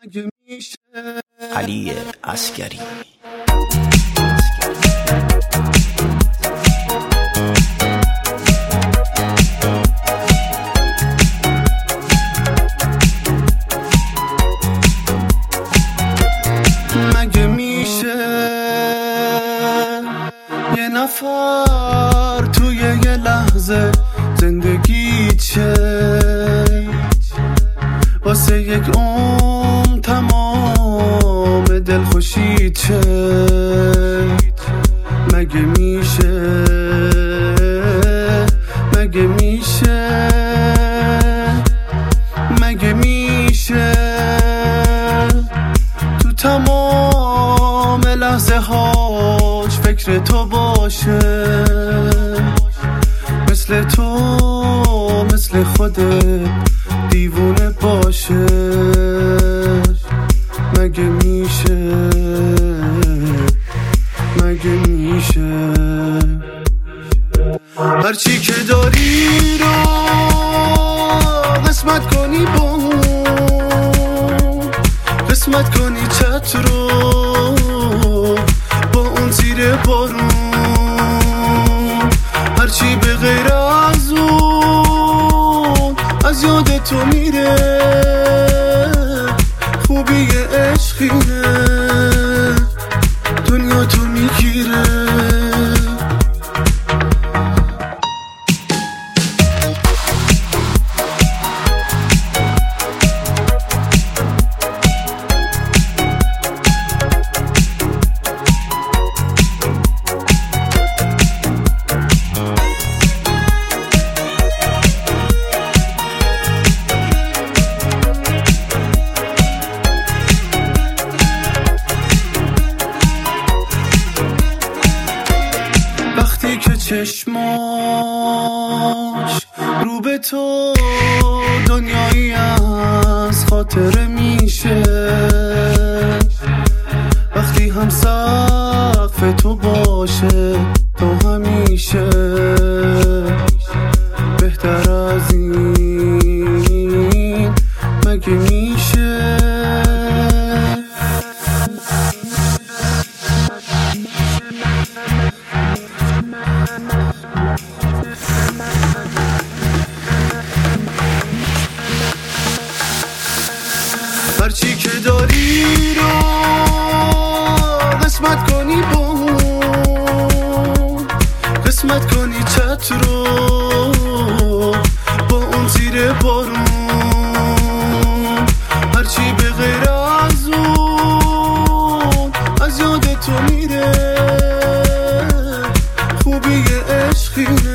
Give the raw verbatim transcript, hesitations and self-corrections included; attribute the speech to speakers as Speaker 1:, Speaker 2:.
Speaker 1: علی عسگری.
Speaker 2: مگه میشه یه نفر توی یه لحظه زندگی چه واسه یک عمر تمام دلخوشی چه؟ مگه میشه مگه میشه مگه میشه تو تمام لحظه هاش فکر تو باشه، مثل تو مثل خودت دیوونه باشه؟ مگه میشه مگه میشه هرچی که داری رو قسمت کنی با اون، قسمت کنی چت رو با اون زیر بارون، هرچی به غیر از اون از یاد تو میره، خوبی عشقینه دنیا تو میگیره. وقتی که چشماش رو به تو دنیایی از خاطره میشه، وقتی هم سقف تو باشه تو همیشه بهتر از این مگه میشه؟ هرچی که داری رو قسمت کنی با اون، قسمت کنی چت رو با اون زیر بارون، هرچی به غیر از اون از یاد تو میره، خوبی عشقینه